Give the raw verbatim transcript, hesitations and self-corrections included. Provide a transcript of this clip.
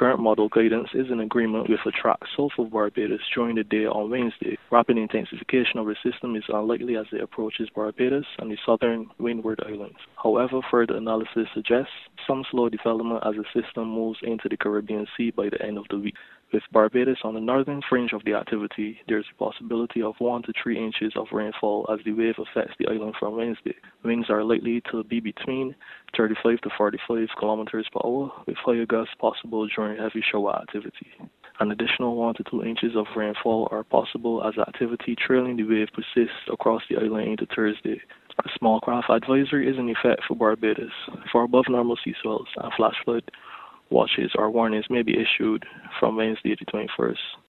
current model guidance is in agreement with a track south of Barbados during the day on Wednesday. Rapid intensification of the system is unlikely as it approaches Barbados and the southern Windward Islands. However, further analysis suggests some slow development as the system moves into the Caribbean Sea by the end of the week. With Barbados on the northern fringe of the activity, there is a possibility of one to three inches of rainfall as the wave affects the island from Wednesday. Winds are likely to be between thirty-five to forty-five kilometers per hour, with higher gusts possible during heavy shower activity. An additional one to two inches of rainfall are possible as activity trailing the wave persists across the island into Thursday. A small craft advisory is in effect for Barbados for above normal sea swells, and flash flood watches or warnings may be issued from Wednesday the twenty-first.